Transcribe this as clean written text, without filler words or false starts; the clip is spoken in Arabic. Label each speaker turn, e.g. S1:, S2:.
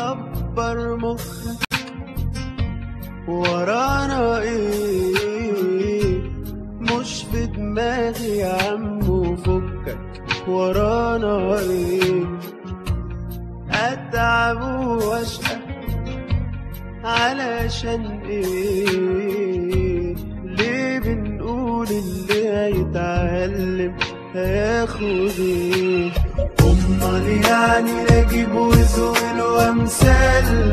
S1: كبر مخك، ورانا ايه؟ مش في دماغي يا عم وفكك، ورانا ايه؟ اتعب واشقى علشان ايه؟ ليه بنقول اللي هيتعلم هياخد ايه؟ امال يعني نجيب وزويل وامثال